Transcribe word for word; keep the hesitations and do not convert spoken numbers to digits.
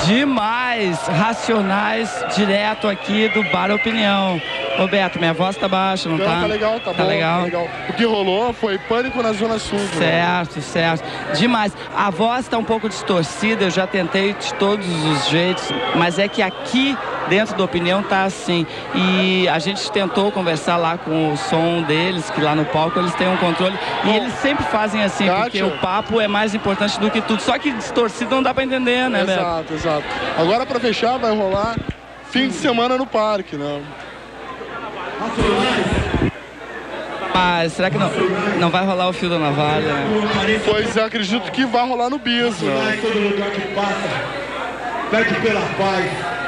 Demais, Racionais, direto aqui do Bar Opinião. Roberto, minha voz tá baixa, não, não tá? Tá legal, tá, tá bom, legal. tá legal. O que rolou foi Pânico na Zona Sul. Certo, né? certo. Demais. A voz tá um pouco distorcida, eu já tentei de todos os jeitos, mas é que aqui dentro da Opinião tá assim. E a gente tentou conversar lá com o som deles, que lá no palco eles têm um controle. E bom, eles sempre fazem assim, Kátia, porque o papo é mais importante do que tudo. Só que distorcido não dá pra entender, né, Beto? Exato, exato. Agora pra fechar vai rolar fim de semana no parque, né? Mas será que não, não vai rolar o Fio da Navalha, né? Pois eu acredito que vai rolar no Bis, né? Todo lugar que passa, pede pela paz.